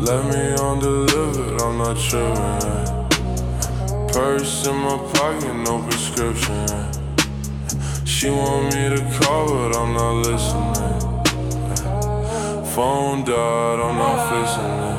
Let me undelivered, I'm not tripping. Purse in my pocket, no prescription. She want me to call, but I'm not listening. Phone died, I'm not fixing it.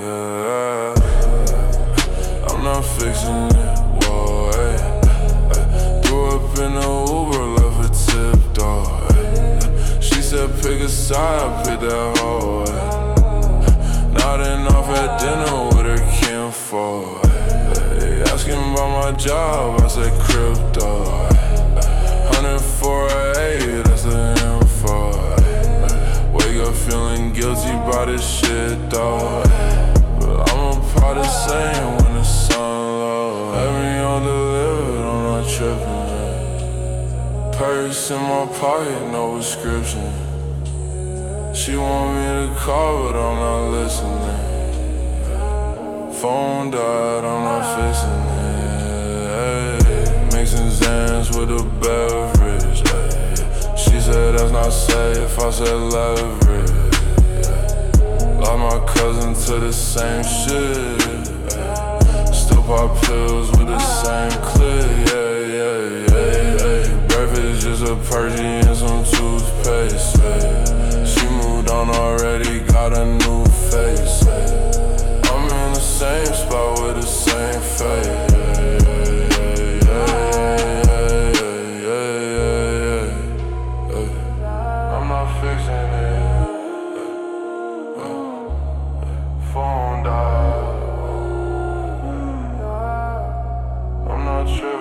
Yeah, I'm not fixing it. Whoa, hey. Threw up in the Uber, left a tip, dog. She said pick a side, I picked that hoe. Nodding off at dinner with her kinfolk. Asking about my job, I said crypto. 104A, that's the info. Wake up feeling guilty about this shit, dog. But I'ma probably same when the sun low. Let me undelivered, I'm not tripping. Purse in my pocket, no prescription. She want me to call, but I'm not listening. Phone died, I'm not fixing it. Mixing Xans with a beverage. She said that's not safe, I said leverage. Lost my cousin to the same shit. Still pop pills with the same clip. Breakfast just a Persian and some toothpaste. She moved on already, got a new face. I'm in the same spot with the same fate. I'm not fixing it. Phone died. I'm not sure.